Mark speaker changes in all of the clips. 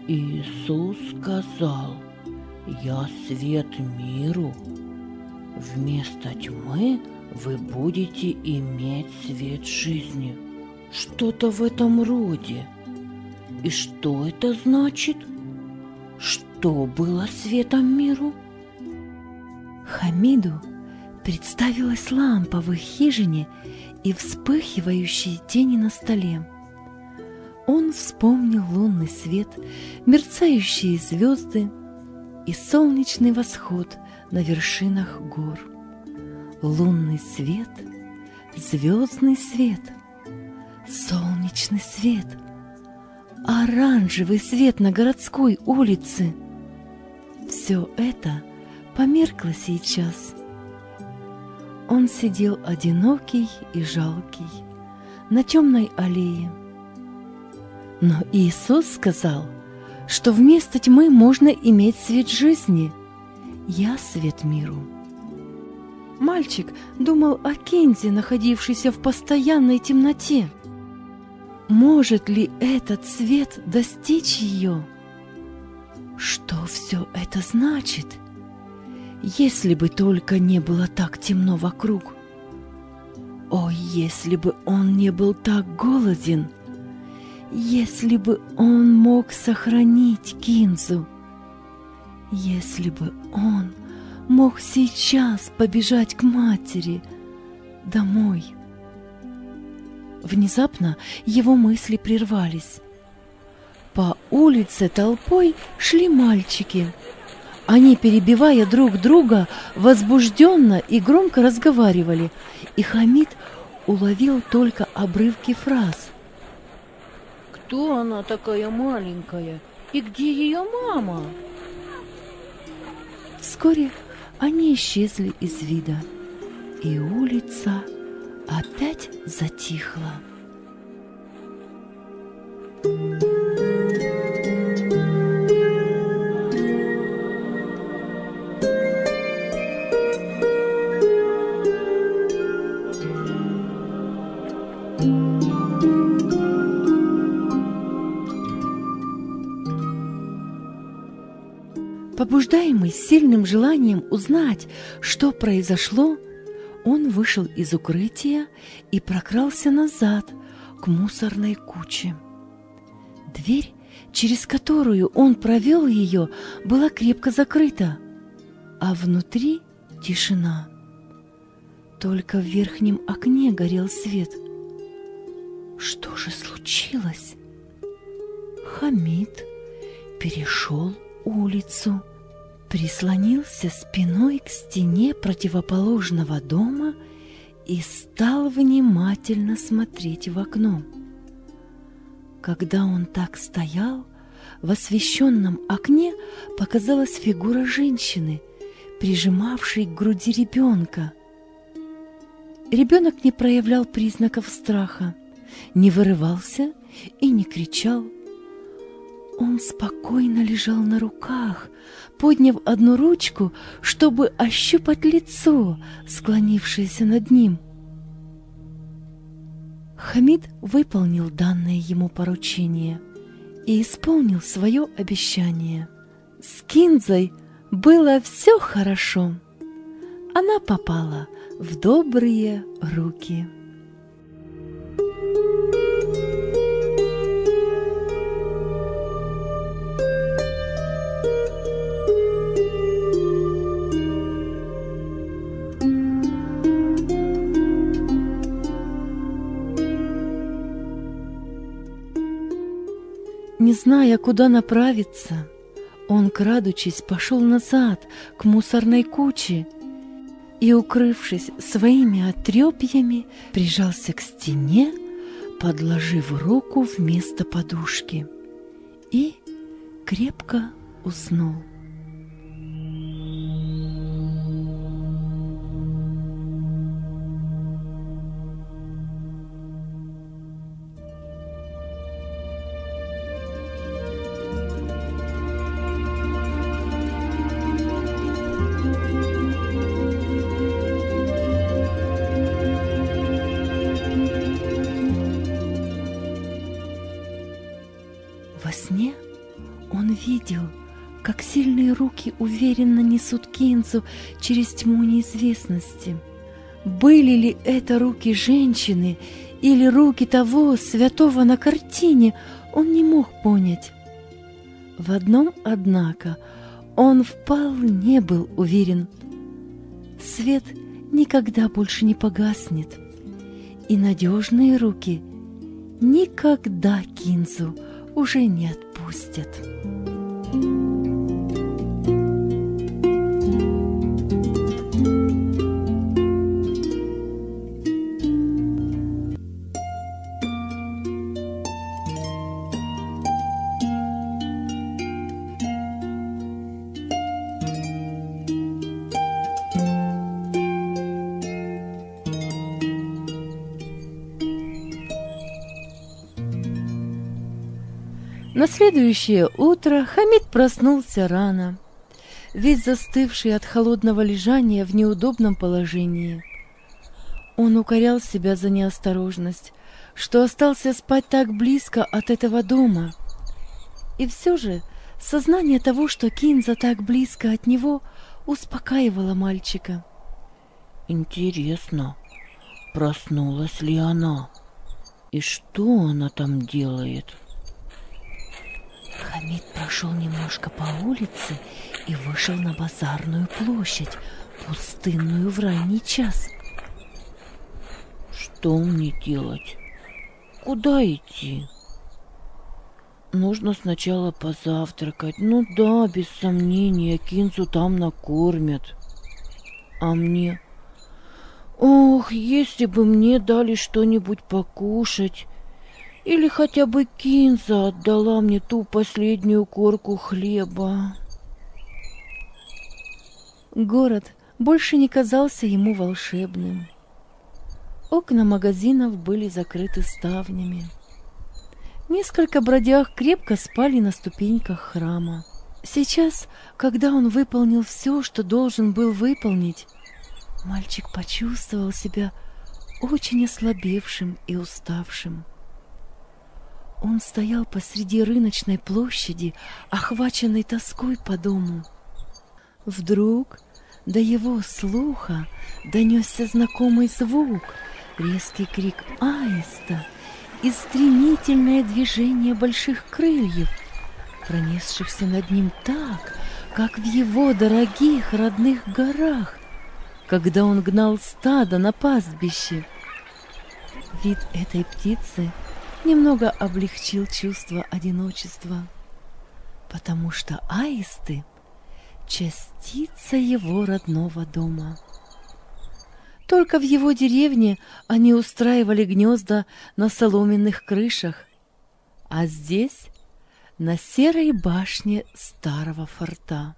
Speaker 1: Иисус сказал: «Я свет миру. Вместо тьмы вы будете иметь свет жизни». Что-то в этом роде. И что это значит? Что было светом миру?
Speaker 2: Хамиду представилась лампа в их хижине и вспыхивающие тени на столе. Он вспомнил лунный свет, мерцающие звезды и солнечный восход на вершинах гор. Лунный свет, звездный свет, солнечный свет, оранжевый свет на городской улице. Все это померкло сейчас. Он сидел одинокий и жалкий на темной аллее. Но Иисус сказал, что вместо тьмы можно иметь свет жизни. Я свет миру. Мальчик думал о Кинзе, находившейся в постоянной темноте. Может ли этот свет достичь ее? Что все это значит? Если бы только не было так темно вокруг. О, если бы он не был так голоден! Если бы он мог сохранить Кинзу! Если бы он мог сейчас побежать к матери домой! Внезапно его мысли прервались. По улице толпой шли мальчики. Они, перебивая друг друга, возбужденно и громко разговаривали, и Хамид уловил только обрывки фраз.
Speaker 1: Кто она такая маленькая? И где ее мама?
Speaker 2: Вскоре они исчезли из вида, и улица опять затихла. Побуждаемый сильным желанием узнать, что произошло, он вышел из укрытия и прокрался назад к мусорной куче. Дверь, через которую он провел ее, была крепко закрыта, а внутри тишина. Только в верхнем окне горел свет. Что же случилось? Хамид перешел улицу, прислонился спиной к стене противоположного дома и стал внимательно смотреть в окно. Когда он так стоял, в освещенном окне показалась фигура женщины, прижимавшей к груди ребенка. Ребенок не проявлял признаков страха, не вырывался и не кричал. Он спокойно лежал на руках, подняв одну ручку, чтобы ощупать лицо, склонившееся над ним. Хамид выполнил данное ему поручение и исполнил свое обещание. С Кинзой было все хорошо. Она попала в добрые руки. Не зная, куда направиться, он, крадучись, пошел назад к мусорной куче и, укрывшись своими отрепьями, прижался к стене, подложив руку вместо подушки, и крепко уснул. Во сне Он видел, как сильные руки уверенно несут Кинзу через тьму неизвестности. Были ли это руки женщины или руки того святого на картине, он не мог понять. В одном, однако, он вполне был уверен. Свет никогда больше не погаснет, и надежные руки никогда Кинзу уже не отпустят. На следующее утро Хамид проснулся рано, весь застывший от холодного лежания в неудобном положении. Он укорял себя за неосторожность, что остался спать так близко от этого дома. И все же сознание того, что Кинза так близко от него, успокаивало мальчика.
Speaker 3: Интересно, проснулась ли она? И что она там делает?
Speaker 2: Хамид прошел немножко по улице и вышел на базарную площадь, пустынную в ранний час.
Speaker 3: Что мне делать? Куда идти? Нужно сначала позавтракать. Ну да, без сомнения, Кинзу там накормят. А мне? Ох, если бы мне дали что-нибудь покушать. Или хотя бы Кинза отдала мне ту последнюю корку хлеба.
Speaker 2: Город больше не казался ему волшебным. Окна магазинов были закрыты ставнями. Несколько бродяг крепко спали на ступеньках храма. Сейчас, когда он выполнил все, что должен был выполнить, мальчик почувствовал себя очень ослабевшим и уставшим. Он стоял посреди рыночной площади, охваченный тоской по дому. Вдруг до его слуха донесся знакомый звук, резкий крик аиста и стремительное движение больших крыльев, пронесшихся над ним так, как в его дорогих родных горах, когда он гнал стадо на пастбище. Вид этой птицы немного облегчил чувство одиночества, потому что аисты — частица его родного дома. Только в его деревне они устраивали гнезда на соломенных крышах, а здесь — на серой башне старого форта.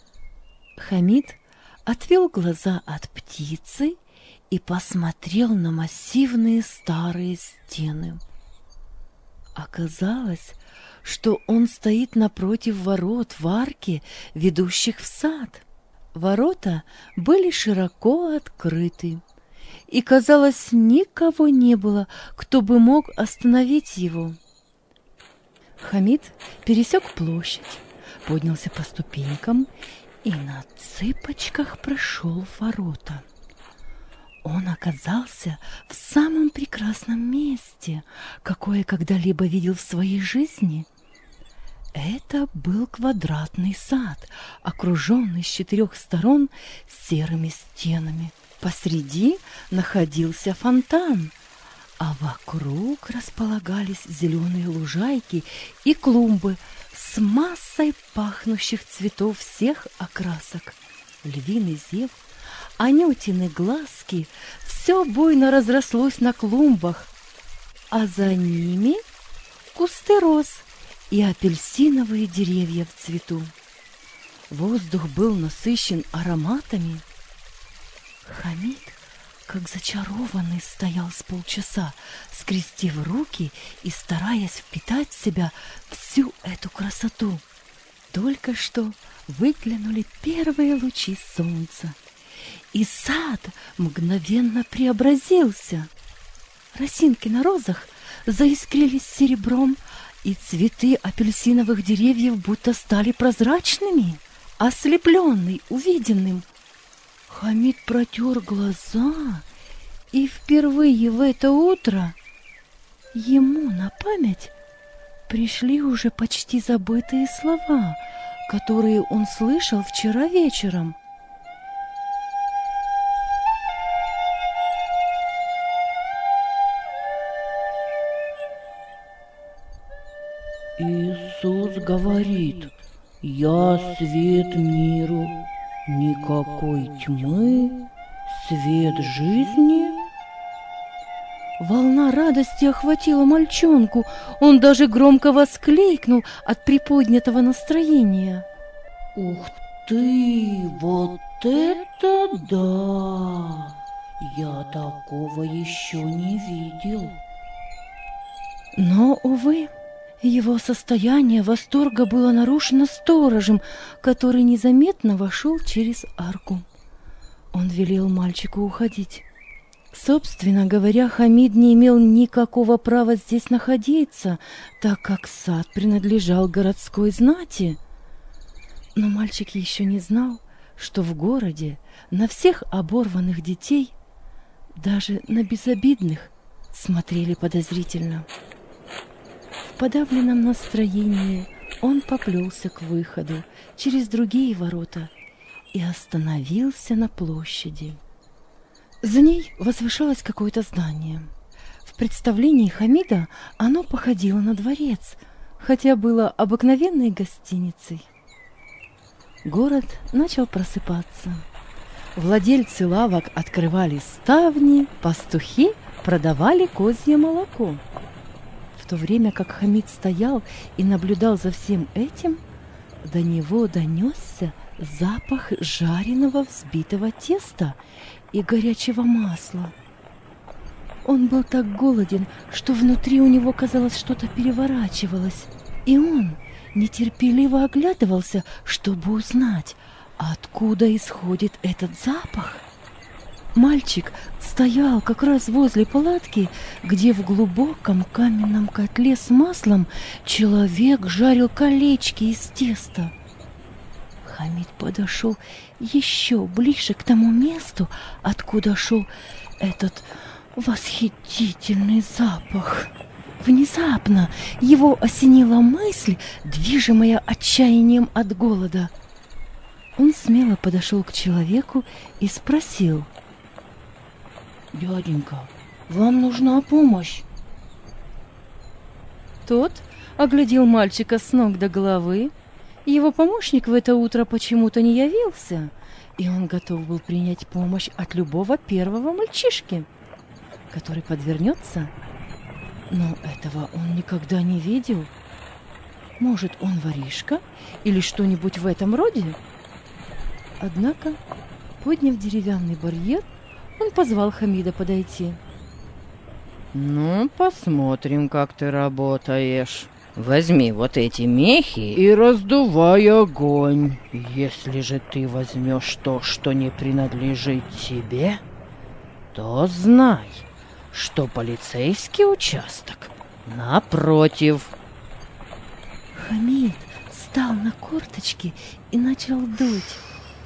Speaker 2: Хамид отвел глаза от птицы и посмотрел на массивные старые стены. Оказалось, что он стоит напротив ворот в арке, ведущих в сад. Ворота были широко открыты, и, казалось, никого не было, кто бы мог остановить его. Хамид пересек площадь, поднялся по ступенькам и на цыпочках прошел в ворота. Он оказался в самом прекрасном месте, какое когда-либо видел в своей жизни. Это был квадратный сад, окруженный с 4 сторон серыми стенами. Посреди находился фонтан, а вокруг располагались зеленые лужайки и клумбы с массой пахнущих цветов всех окрасок. Львиный зев, анютины глазки — все буйно разрослось на клумбах, а за ними кусты роз и апельсиновые деревья в цвету. Воздух был насыщен ароматами. Хамид, как зачарованный, стоял с полчаса, скрестив руки и стараясь впитать в себя всю эту красоту. Только что выглянули первые лучи солнца, и сад мгновенно преобразился. Росинки на розах заискрились серебром, и цветы апельсиновых деревьев будто стали прозрачными. Ослепленный увиденным, Хамид протер глаза, и впервые в это утро ему на память пришли уже почти забытые слова, которые он слышал вчера вечером.
Speaker 3: Иисус говорит: «Я свет миру, никакой тьмы, свет жизни».
Speaker 2: Волна радости охватила мальчонку, он даже громко воскликнул от приподнятого настроения.
Speaker 3: Ух ты, вот это да! Я такого еще не видел.
Speaker 2: Но, увы, его состояние восторга было нарушено сторожем, который незаметно вошел через арку. Он велел мальчику уходить. Собственно говоря, Хамид не имел никакого права здесь находиться, так как сад принадлежал городской знати. Но мальчик еще не знал, что в городе на всех оборванных детей, даже на безобидных, смотрели подозрительно. В подавленном настроении он поплелся к выходу через другие ворота и остановился на площади. За ней возвышалось какое-то здание. В представлении Хамида оно походило на дворец, хотя было обыкновенной гостиницей. Город начал просыпаться. Владельцы лавок открывали ставни, пастухи продавали козье молоко. В то время как Хамид стоял и наблюдал за всем этим, до него донесся запах жареного взбитого теста и горячего масла. Он был так голоден, что внутри у него, казалось, что-то переворачивалось, и он нетерпеливо оглядывался, чтобы узнать, откуда исходит этот запах. Мальчик стоял как раз возле палатки, где в глубоком каменном котле с маслом человек жарил колечки из теста. Хамид подошел еще ближе к тому месту, откуда шел этот восхитительный запах. Внезапно его осенила мысль, движимая отчаянием от голода. Он смело подошел к человеку и спросил:
Speaker 3: «Дяденька, вам нужна помощь?»
Speaker 2: Тот оглядел мальчика с ног до головы. Его помощник в это утро почему-то не явился, и он готов был принять помощь от любого первого мальчишки, который подвернется. Но этого он никогда не видел. Может, он воришка или что-нибудь в этом роде? Однако, подняв деревянный барьер, он позвал Хамида подойти.
Speaker 3: «Ну, посмотрим, как ты работаешь. Возьми вот эти мехи и раздувай огонь. Если же ты возьмешь то, что не принадлежит тебе, то знай, что полицейский участок напротив».
Speaker 2: Хамид встал на корточки и начал дуть.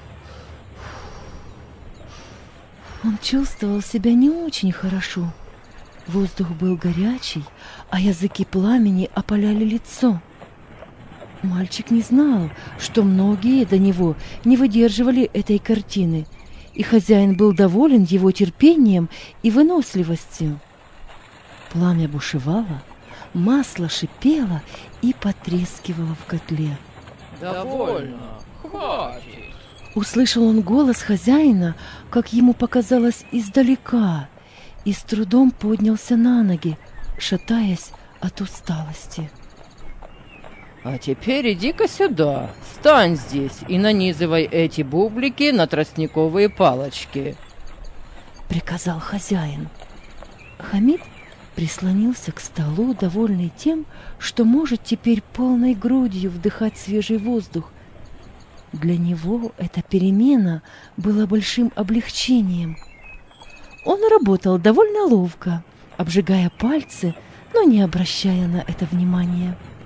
Speaker 2: Он чувствовал себя не очень хорошо. Воздух был горячий, а языки пламени опаляли лицо. Мальчик не знал, что многие до него не выдерживали этой картины, и хозяин был доволен его терпением и выносливостью. Пламя бушевало, масло шипело и потрескивало в котле.
Speaker 4: «Довольно, хватит!»
Speaker 2: Услышал он голос хозяина, как ему показалось, издалека, и с трудом поднялся на ноги, шатаясь от усталости.
Speaker 3: «А теперь иди-ка сюда, стань здесь и нанизывай эти бублики на тростниковые палочки»,
Speaker 2: — приказал хозяин. Хамид прислонился к столу, довольный тем, что может теперь полной грудью вдыхать свежий воздух. Для него эта перемена была большим облегчением. Он работал довольно ловко, обжигая пальцы, но не обращая на это внимания.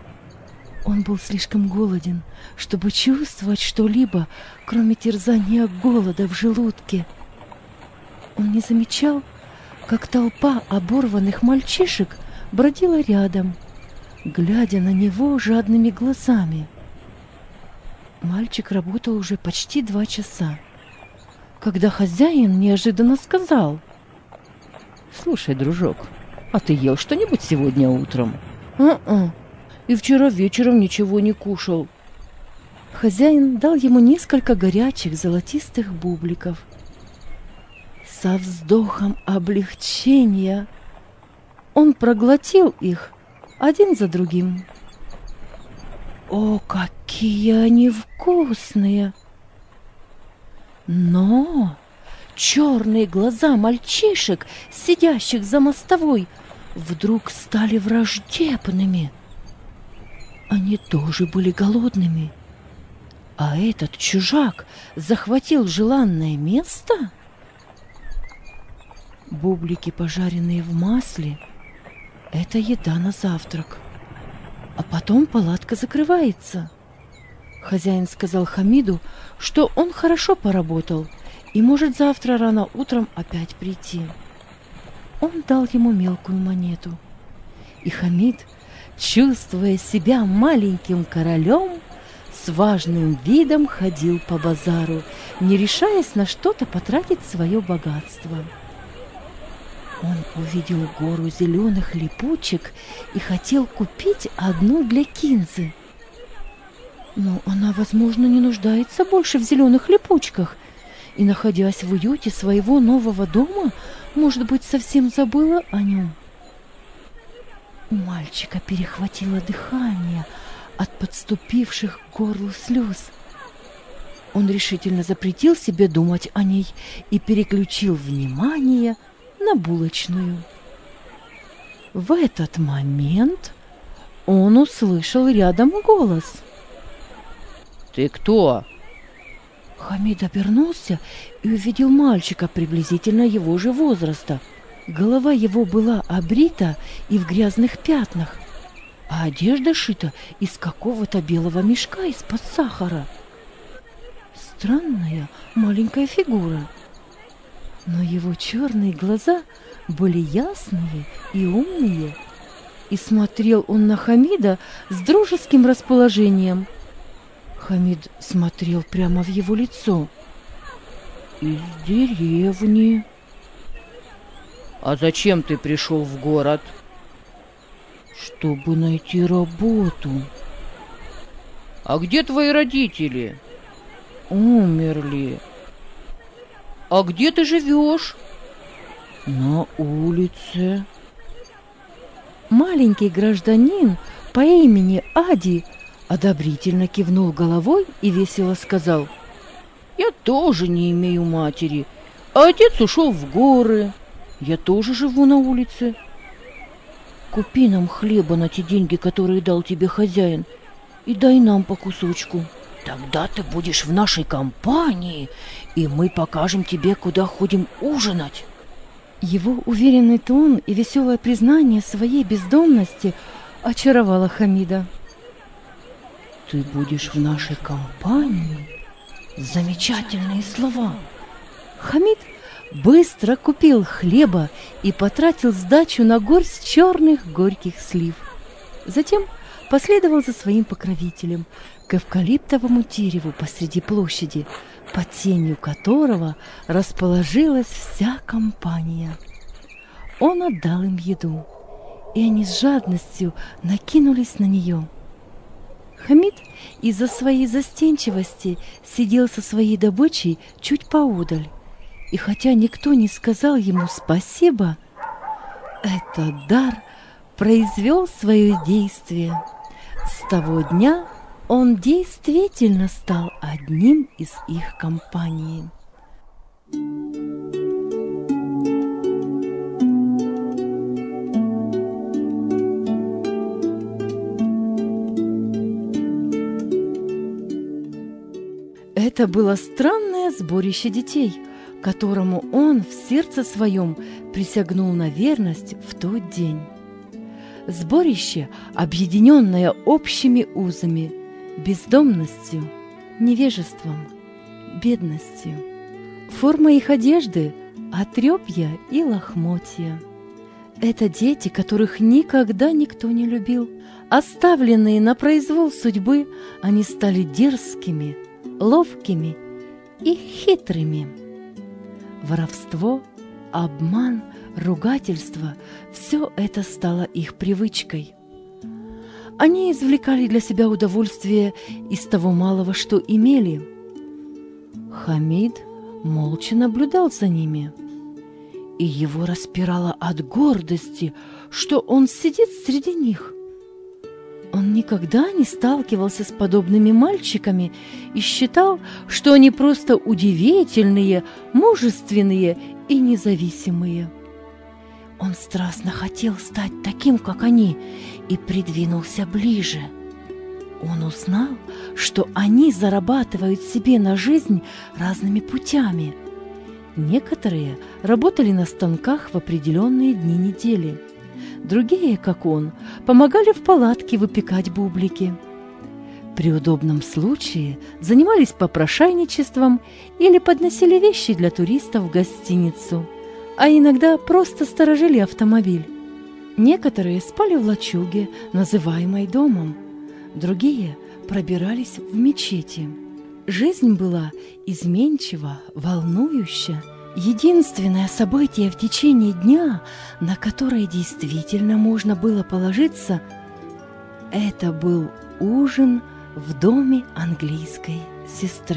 Speaker 2: Он был слишком голоден, чтобы чувствовать что-либо, кроме терзания голода в желудке. Он не замечал, как толпа оборванных мальчишек бродила рядом, глядя на него жадными глазами. Мальчик работал уже почти 2 часа, когда хозяин неожиданно сказал:
Speaker 3: «Слушай, дружок, а ты ел что-нибудь сегодня утром?»
Speaker 1: И вчера вечером ничего не кушал».
Speaker 2: Хозяин дал ему несколько горячих золотистых бубликов. Со вздохом облегчения он проглотил их один за другим. О, какие они вкусные! Но черные глаза мальчишек, сидящих за мостовой, вдруг стали враждебными. Они тоже были голодными. А этот чужак захватил желанное место? Бублики, пожаренные в масле, — это еда на завтрак. А потом палатка закрывается. Хозяин сказал Хамиду, что он хорошо поработал и может завтра рано утром опять прийти. Он дал ему мелкую монету. И Хамид, чувствуя себя маленьким королем, с важным видом ходил по базару, не решаясь на что-то потратить свое богатство. Он увидел гору зеленых липучек и хотел купить одну для Кинзы. Но она, возможно, не нуждается больше в зеленых липучках, и, находясь в уюте своего нового дома, может быть, совсем забыла о нем. У мальчика перехватило дыхание от подступивших к горлу слез. Он решительно запретил себе думать о ней и переключил внимание на булочную. В этот момент он услышал рядом голос.
Speaker 3: «Ты кто?»
Speaker 2: Хамид обернулся и увидел мальчика приблизительно его же возраста. Голова его была обрита и в грязных пятнах, а одежда шита из какого-то белого мешка из-под сахара. Странная маленькая фигура. Но его черные глаза были ясные и умные, и смотрел он на Хамида с дружеским расположением. Хамид смотрел прямо в его лицо. «Из деревни».
Speaker 3: «А зачем ты пришел в город?»
Speaker 2: «Чтобы найти работу».
Speaker 3: «А где твои родители?»
Speaker 2: «Умерли».
Speaker 3: «А где ты живешь?»
Speaker 2: «На улице». Маленький гражданин по имени Ади одобрительно кивнул головой и весело сказал:
Speaker 3: «Я тоже не имею матери, а отец ушел в горы. Я тоже живу на улице.
Speaker 2: Купи нам хлеба на те деньги, которые дал тебе хозяин, и дай нам по кусочку. Тогда ты будешь в нашей компании, и мы покажем тебе, куда ходим ужинать». Его уверенный тон и веселое признание своей бездомности очаровало Хамида. «Ты будешь в нашей компании?» Замечательные слова. Хамид быстро купил хлеба и потратил сдачу на горсть черных горьких слив. Затем последовал за своим покровителем к эвкалиптовому дереву посреди площади, под тенью которого расположилась вся компания. Он отдал им еду, и они с жадностью накинулись на нее. Хамид из-за своей застенчивости сидел со своей добычей чуть поодаль, и хотя никто не сказал ему спасибо, этот дар произвел свое действие. С того дня он действительно стал одним из их компании. Это было странное сборище детей, которому он в сердце своем присягнул на верность в тот день. Сборище, объединенное общими узами, бездомностью, невежеством, бедностью. Форма их одежды – отрепья и лохмотья. Это дети, которых никогда никто не любил. Оставленные на произвол судьбы, они стали дерзкими, ловкими и хитрыми. Воровство, обман, ругательство – все это стало их привычкой. Они извлекали для себя удовольствие из того малого, что имели. Хамид молча наблюдал за ними, и его распирало от гордости, что он сидит среди них. Он никогда не сталкивался с подобными мальчиками и считал, что они просто удивительные, мужественные и независимые. Он страстно хотел стать таким, как они, и придвинулся ближе. Он узнал, что они зарабатывают себе на жизнь разными путями. Некоторые работали на станках в определенные дни недели. Другие, как он, помогали в палатке выпекать бублики. При удобном случае занимались попрошайничеством или подносили вещи для туристов в гостиницу, а иногда просто сторожили автомобиль. Некоторые спали в лачуге, называемой домом, другие пробирались в мечети. Жизнь была изменчива, волнующа. Единственное событие в течение дня, на которое действительно можно было положиться, это был ужин в доме английской сестры.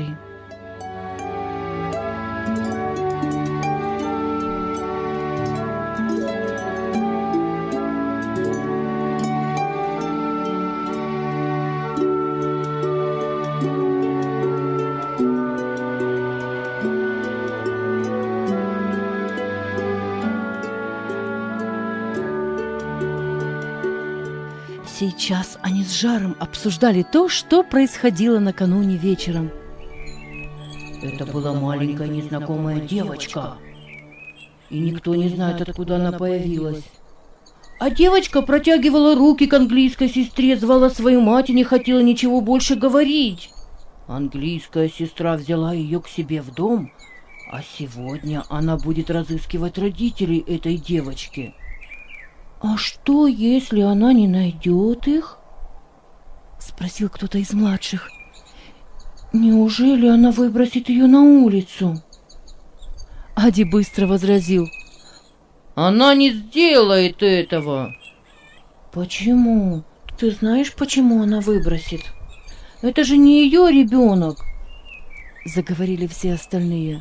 Speaker 2: Сейчас они с жаром обсуждали то, что происходило накануне вечером.
Speaker 1: Это была маленькая незнакомая девочка, и никто не знает, откуда она появилась. А девочка протягивала руки к английской сестре, звала свою мать и не хотела ничего больше говорить. Английская сестра взяла ее к себе в дом, а сегодня она будет разыскивать родителей этой девочки. «А что, если она не найдет их?» — спросил кто-то из младших. «Неужели она выбросит ее на улицу?»
Speaker 2: Ади быстро возразил:
Speaker 3: Она не сделает этого.
Speaker 1: «Почему? Ты знаешь, почему она выбросит? Это же не ее ребенок!»
Speaker 2: — заговорили все остальные.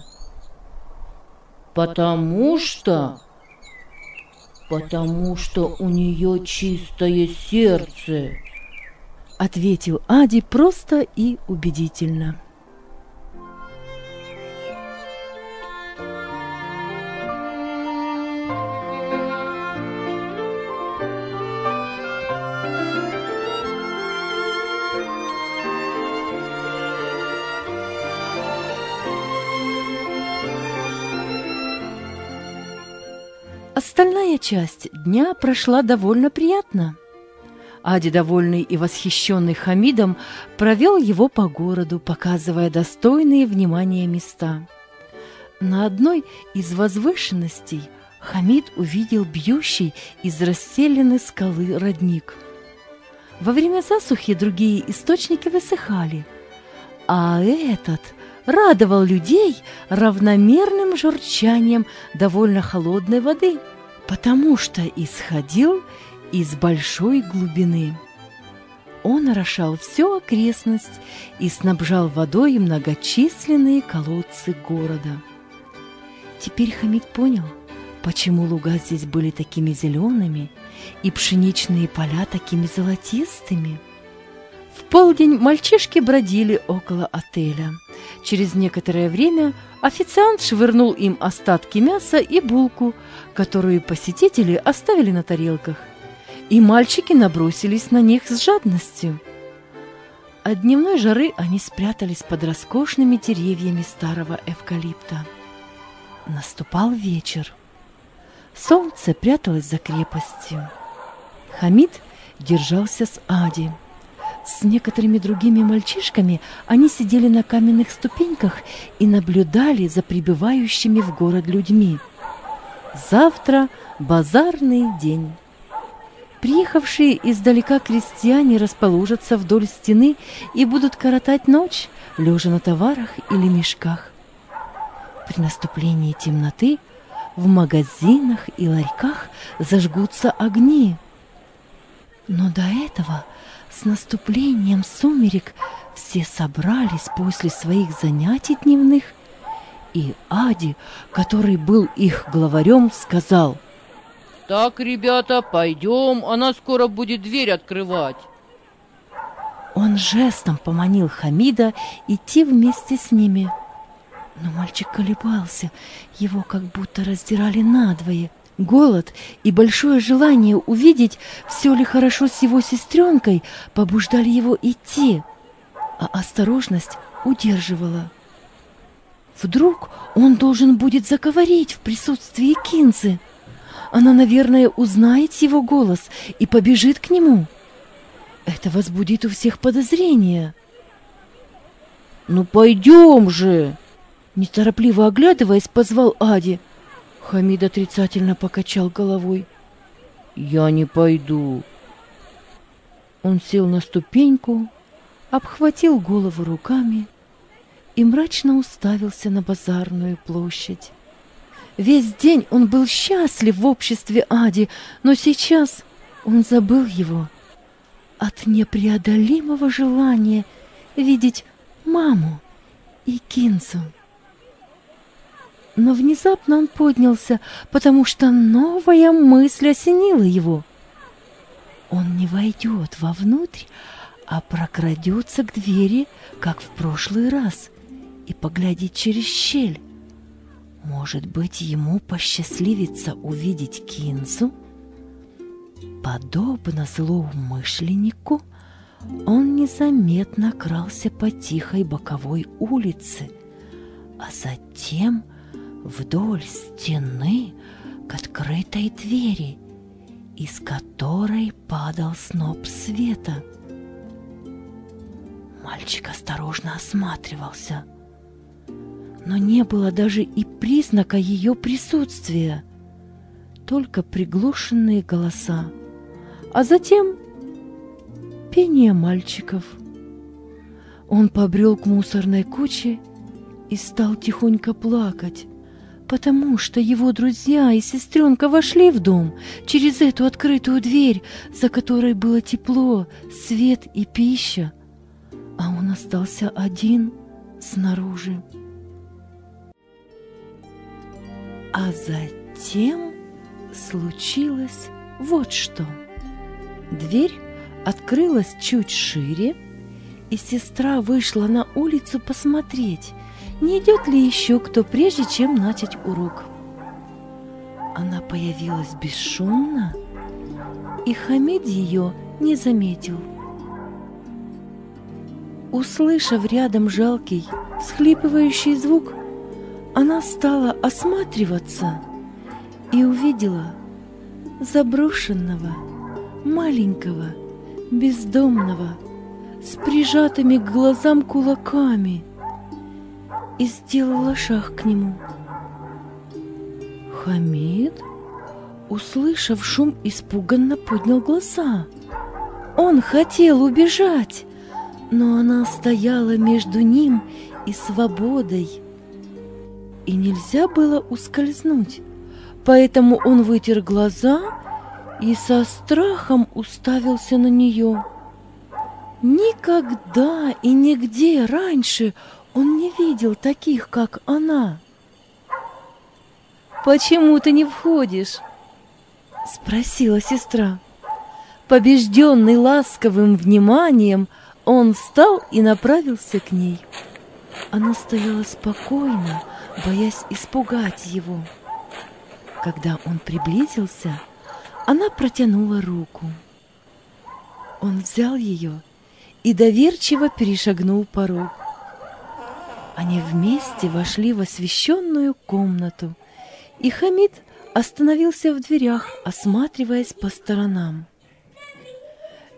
Speaker 3: Потому что
Speaker 1: у нее чистое сердце»,
Speaker 2: — ответил Ади просто и убедительно. Остальная часть дня прошла довольно приятно. Ади, довольный и восхищенный Хамидом, провел его по городу, показывая достойные внимания места. На одной из возвышенностей Хамид увидел бьющий из расселенной скалы родник. Во время засухи другие источники высыхали, а этот радовал людей равномерным журчанием довольно холодной воды, потому что исходил из большой глубины. Он орошал всю окрестность и снабжал водой многочисленные колодцы города. Теперь Хамид понял, почему луга здесь были такими зелеными и пшеничные поля такими золотистыми. В полдень мальчишки бродили около отеля. Через некоторое время официант швырнул им остатки мяса и булку, которую посетители оставили на тарелках, и мальчики набросились на них с жадностью. От дневной жары они спрятались под роскошными деревьями старого эвкалипта. Наступал вечер. Солнце пряталось за крепостью. Хамид держался с Ади. С некоторыми другими мальчишками они сидели на каменных ступеньках и наблюдали за прибывающими в город людьми. Завтра базарный день. Приехавшие издалека крестьяне расположатся вдоль стены и будут коротать ночь, лежа на товарах или мешках. При наступлении темноты в магазинах и ларьках зажгутся огни. Но до этого, с наступлением сумерек, все собрались после своих занятий дневных, и Ади, который был их главарем, сказал:
Speaker 3: «Так, ребята, пойдем, она скоро будет дверь открывать».
Speaker 2: Он жестом поманил Хамида идти вместе с ними. Но мальчик колебался, его как будто раздирали надвое. Голод и большое желание увидеть, все ли хорошо с его сестренкой, побуждали его идти, а осторожность удерживала. Вдруг он должен будет заговорить в присутствии Кинзы. Она, наверное, узнает его голос и побежит к нему. Это возбудит у всех подозрения.
Speaker 1: «Ну пойдем же!» Неторопливо оглядываясь, позвал Ади. Хамид отрицательно покачал головой. «Я не пойду». Он сел на ступеньку, обхватил голову руками и мрачно уставился на базарную площадь. Весь день он был счастлив в обществе Ади, но сейчас он забыл его от непреодолимого желания видеть маму и Кинзу. Но внезапно он поднялся, потому что новая мысль осенила его. Он не войдет вовнутрь, а прокрадется к двери, как в прошлый раз, и поглядит через щель. Может быть, ему посчастливится увидеть Кинзу? Подобно злоумышленнику, он незаметно крался по тихой боковой улице, а затем вдоль стены к открытой двери, из которой падал сноп света. Мальчик осторожно осматривался, но не было даже и признака ее присутствия, только приглушенные голоса, а затем пение мальчиков. Он побрел к мусорной куче и стал тихонько плакать, потому что его друзья и сестренка вошли в дом через эту открытую дверь, за которой было тепло, свет и пища, а он остался один снаружи. А затем случилось вот что. Дверь открылась чуть шире, и сестра вышла на улицу посмотреть, не идет ли еще кто, прежде чем начать урок. Она появилась бесшумно, и Хамид ее не заметил. Услышав рядом жалкий, всхлипывающий звук, она стала осматриваться и увидела заброшенного, маленького, бездомного, с прижатыми к глазам кулаками, и сделала шаг к нему. Хамид, услышав шум, испуганно поднял глаза. Он хотел убежать, но она стояла между ним и свободой, и нельзя было ускользнуть, поэтому он вытер глаза и со страхом уставился на нее. Никогда и нигде раньше он не видел таких, как она. «Почему ты не входишь?» — спросила сестра. Побежденный ласковым вниманием, он встал и направился к ней. Она стояла спокойно, боясь испугать его. Когда он приблизился, она протянула руку. Он взял ее и доверчиво перешагнул порог. Они вместе вошли в освещенную комнату, и Хамид остановился в дверях, осматриваясь по сторонам.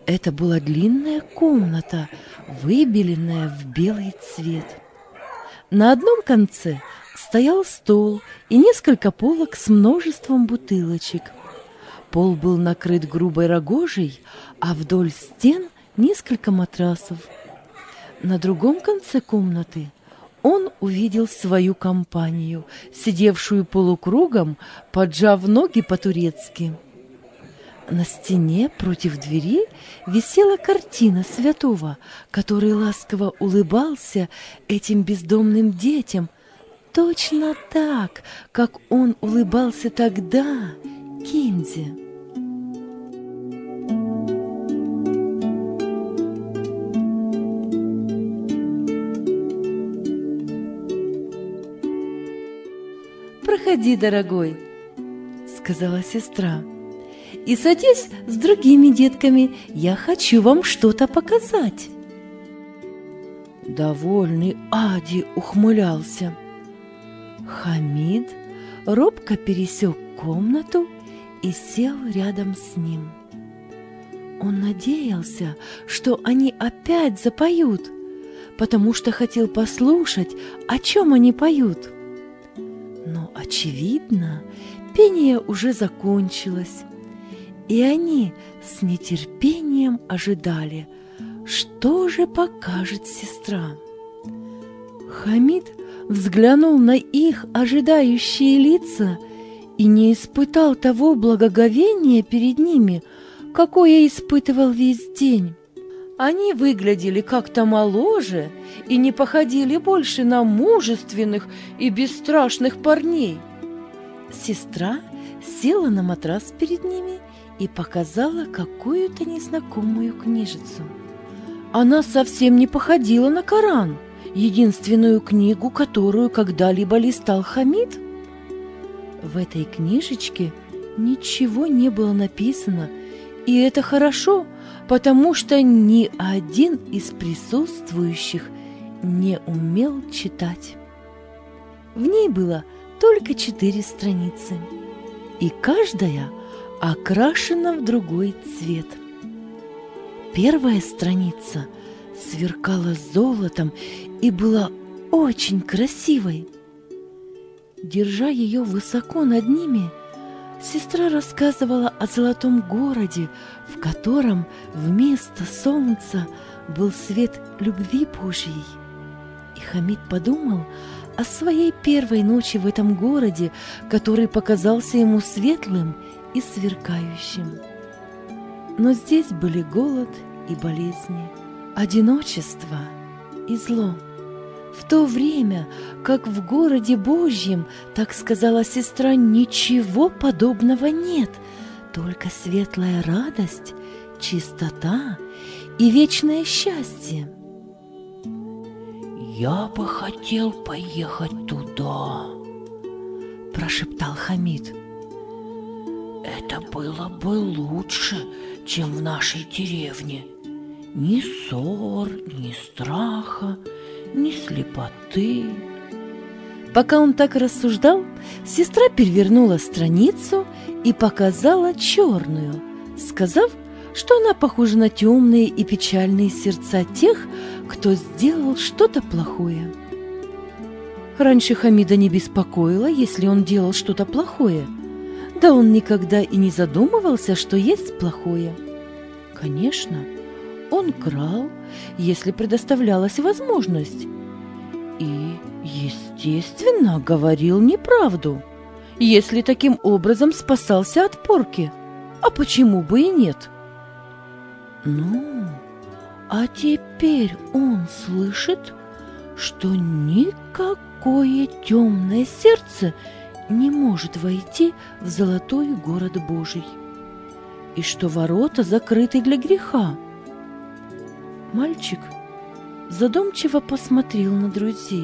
Speaker 2: Это была длинная комната, выбеленная в белый цвет. На одном конце стоял стол и несколько полок с множеством бутылочек. Пол был накрыт грубой рогожей, а вдоль стен несколько матрасов. На другом конце комнаты он увидел свою компанию, сидевшую полукругом, поджав ноги по-турецки. На стене против двери висела картина святого, который ласково улыбался этим бездомным детям, точно так, как он улыбался тогда Кинзе. «Проходи, дорогой», — сказала сестра, — «и садись с другими детками, я хочу вам что-то показать». Довольный Ади ухмылялся. Хамид робко пересек комнату и сел рядом с ним. Он надеялся, что они опять запоют, потому что хотел послушать, о чем они поют. Но, очевидно, пение уже закончилось, и они с нетерпением ожидали, что же покажет сестра. Хамид взглянул на их ожидающие лица и не испытал того благоговения перед ними, какое испытывал весь день. Они выглядели как-то моложе и не походили больше на мужественных и бесстрашных парней. Сестра села на матрас перед ними и показала какую-то незнакомую книжицу. Она совсем не походила на Коран, единственную книгу, которую когда-либо листал Хамид. В этой книжечке ничего не было написано, и это хорошо, потому что ни один из присутствующих не умел читать. В ней было только 4 страницы, и каждая окрашена в другой цвет. Первая страница сверкала золотом и была очень красивой. Держа ее высоко над ними, сестра рассказывала о золотом городе, в котором вместо солнца был свет любви Божьей. И Хамид подумал о своей первой ночи в этом городе, который показался ему светлым и сверкающим. Но здесь были голод и болезни, одиночество и зло. В то время, как в городе Божьем, так сказала сестра, ничего подобного нет, только светлая радость, чистота и вечное счастье.
Speaker 1: «Я бы хотел поехать туда», — прошептал Хамид. «Это было бы лучше, чем в нашей деревне. Ни ссор, ни страха, ни слепоты».
Speaker 2: Пока он так рассуждал, сестра перевернула страницу и показала черную, сказав, что она похожа на темные и печальные сердца тех, кто сделал что-то плохое. Раньше Хамида не беспокоило, если он делал что-то плохое. Да он никогда и не задумывался, что есть плохое. Конечно, он крал, если предоставлялась возможность. И, естественно, говорил неправду, если таким образом спасался от порки. А почему бы и нет? Ну, а теперь он слышит, что никакое темное сердце не может войти в золотой город Божий, и что ворота закрыты для греха. Мальчик задумчиво посмотрел на друзей.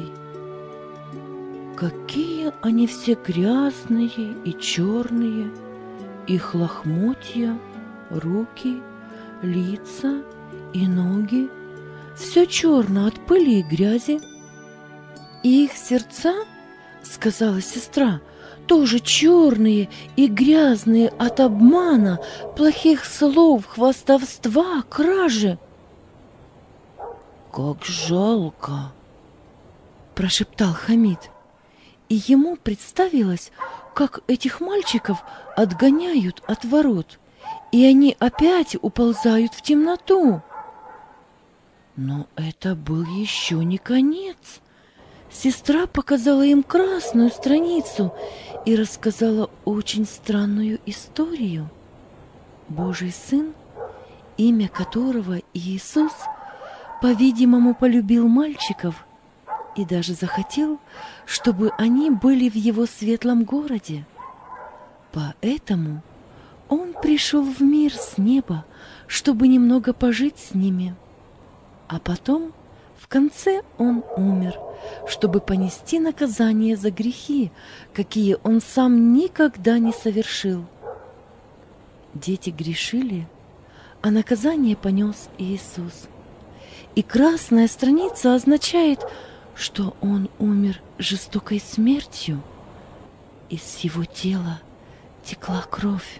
Speaker 2: Какие они все грязные и черные, их лохмотья, руки, лица и ноги, все черно от пыли и грязи. И их сердца, сказала сестра, тоже черные и грязные от обмана, плохих слов, хвастовства, кражи. «Как жалко!» — прошептал Хамид. И ему представилось, как этих мальчиков отгоняют от ворот, и они опять уползают в темноту. Но это был еще не конец. Сестра показала им красную страницу и рассказала очень странную историю. Божий Сын, имя которого Иисус, по-видимому, полюбил мальчиков и даже захотел, чтобы они были в его светлом городе. Поэтому он пришел в мир с неба, чтобы немного пожить с ними. А потом, в конце, он умер, чтобы понести наказание за грехи, какие он сам никогда не совершил. Дети грешили, а наказание понес Иисус. И красная страница означает, что он умер жестокой смертью. Из его тела текла кровь.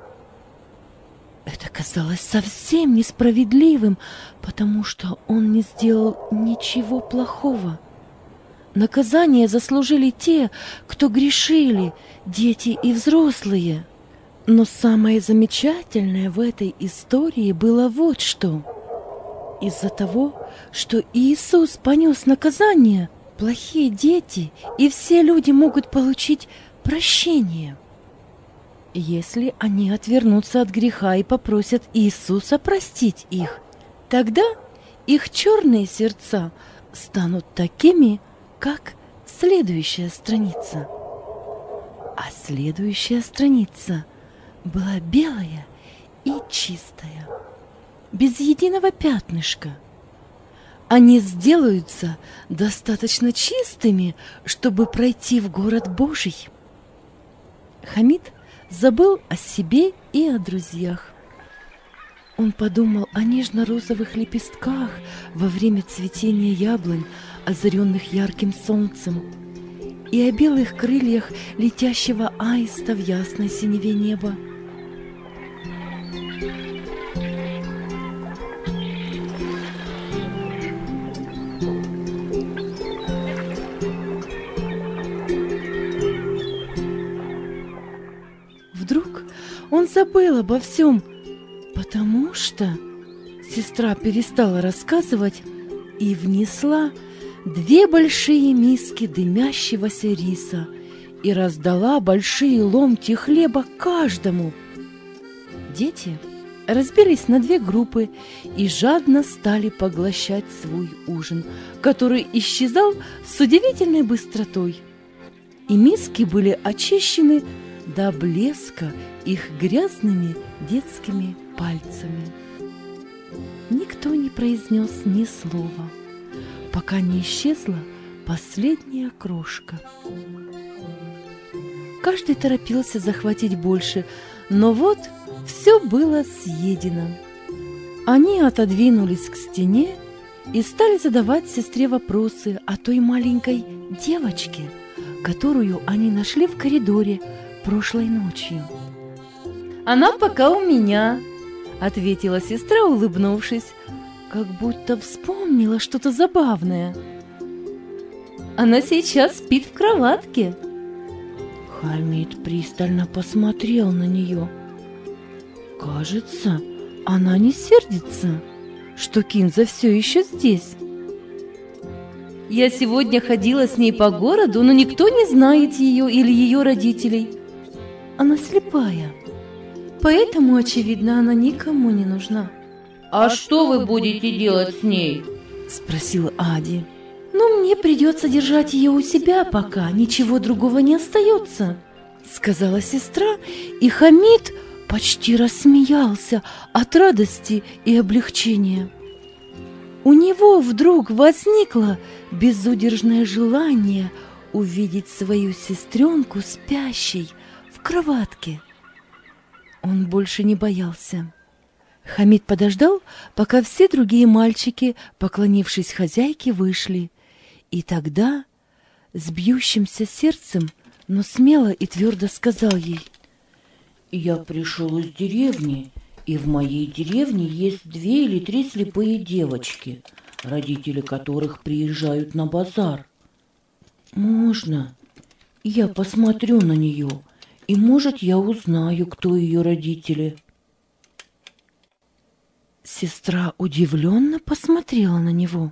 Speaker 2: Это казалось совсем несправедливым, потому что он не сделал ничего плохого. Наказание заслужили те, кто грешили, дети и взрослые. Но самое замечательное в этой истории было вот что. Из-за того, что Иисус понес наказание, плохие дети и все люди могут получить прощение. Если они отвернутся от греха и попросят Иисуса простить их, тогда их черные сердца станут такими, как следующая страница. А следующая страница была белая и чистая, без единого пятнышка. Они сделаются достаточно чистыми, чтобы пройти в город Божий. Хамид забыл о себе и о друзьях. Он подумал о нежно-розовых лепестках во время цветения яблонь, озаренных ярким солнцем, и о белых крыльях летящего аиста в ясной синеве неба. Вдруг он забыл обо всем, потому что сестра перестала рассказывать и внесла 2 большие миски дымящегося риса и раздала большие ломти хлеба каждому. Дети разбились на 2 группы и жадно стали поглощать свой ужин, который исчезал с удивительной быстротой. И миски были очищены до блеска их грязными детскими пальцами. Никто не произнес ни слова, пока не исчезла последняя крошка. Каждый торопился захватить больше, но вот все было съедено. Они отодвинулись к стене и стали задавать сестре вопросы о той маленькой девочке, которую они нашли в коридоре прошлой ночью. «Она пока у меня», — ответила сестра, улыбнувшись, как будто вспомнила что-то забавное. «Она сейчас спит в кроватке». Хамид пристально посмотрел на нее. Кажется, она не сердится, что Кинза все еще здесь. «Я сегодня ходила с ней по городу, но никто не знает ее или ее родителей. Она слепая, поэтому, очевидно, она никому не нужна».
Speaker 1: «А что вы будете делать с ней?»
Speaker 2: — спросил Ади. «Ну, мне придется держать ее у себя, пока ничего другого не остается», — сказала сестра, и Хамид почти рассмеялся от радости и облегчения. У него вдруг возникло безудержное желание увидеть свою сестренку спящей в кроватке. Он больше не боялся. Хамид подождал, пока все другие мальчики, поклонившись хозяйке, вышли, и тогда с бьющимся сердцем но смело и твердо сказал ей:
Speaker 1: «Я пришел из деревни, и в моей деревне есть 2 или 3 слепые девочки, родители которых приезжают на базар. Можно? Я посмотрю на нее, и, может, я узнаю, кто ее родители».
Speaker 2: Сестра удивленно посмотрела на него.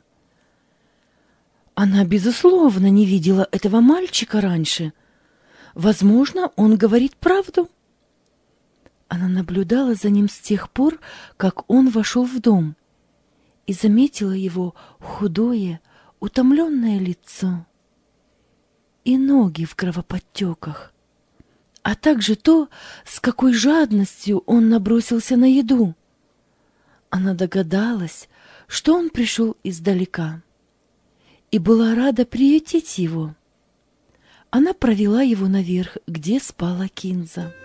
Speaker 2: Она, безусловно, не видела этого мальчика раньше. Возможно, он говорит правду. Она наблюдала за ним с тех пор, как он вошел в дом, и заметила его худое, утомленное лицо и ноги в кровоподтеках, а также то, с какой жадностью он набросился на еду. Она догадалась, что он пришел издалека, и была рада приютить его. Она провела его наверх, где спала Кинза.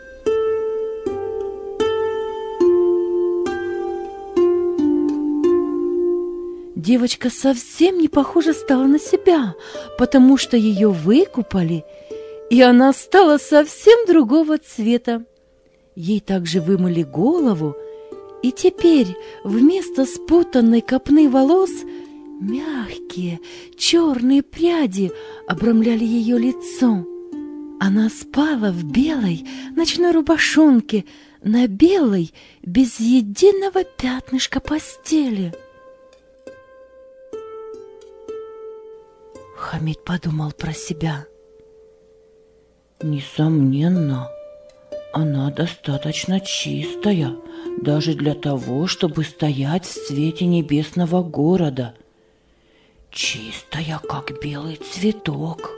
Speaker 2: Девочка совсем не похожа стала на себя, потому что ее выкупали, и она стала совсем другого цвета. Ей также вымыли голову, и теперь вместо спутанной копны волос мягкие черные пряди обрамляли ее лицо. Она спала в белой ночной рубашонке на белой, без единого пятнышка постели. Хамид подумал про себя.
Speaker 1: «Несомненно, она достаточно чистая, даже для того, чтобы стоять в свете небесного города. Чистая, как белый цветок».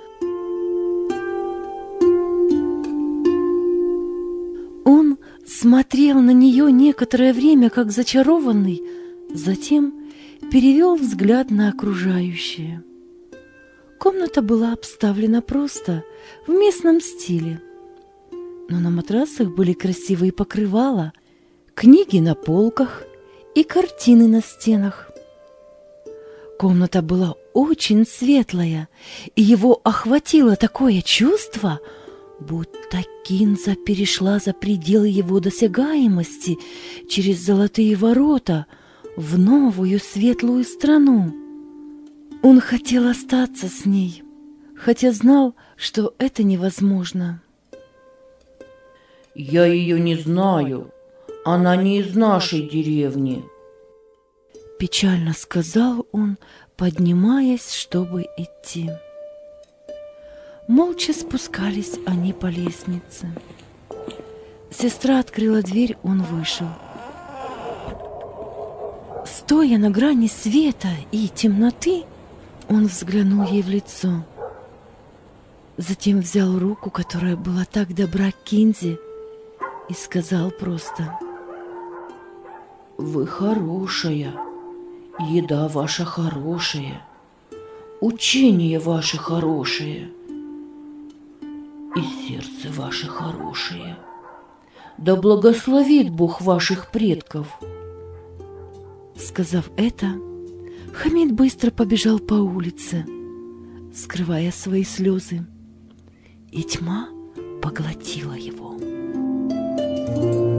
Speaker 2: Он смотрел на нее некоторое время, как зачарованный, затем перевел взгляд на окружающее. Комната была обставлена просто, в местном стиле. Но на матрасах были красивые покрывала, книги на полках и картины на стенах. Комната была очень светлая, и его охватило такое чувство, будто Кинза перешла за пределы его досягаемости через золотые ворота в новую светлую страну. Он хотел остаться с ней, хотя знал, что это невозможно.
Speaker 1: «Я ее не знаю. Она не из нашей деревни»,
Speaker 2: — печально сказал он, поднимаясь, чтобы идти. Молча спускались они по лестнице. Сестра открыла дверь, он вышел. Стоя на грани света и темноты, он взглянул ей в лицо. Затем взял руку, которая была так добра к Кинзе, и сказал просто:
Speaker 1: «Вы хорошая, еда ваша хорошая, учение ваше хорошее, и сердце ваше хорошее. Да благословит Бог ваших предков».
Speaker 2: Сказав это, Хамид быстро побежал по улице, скрывая свои слезы, и тьма поглотила его.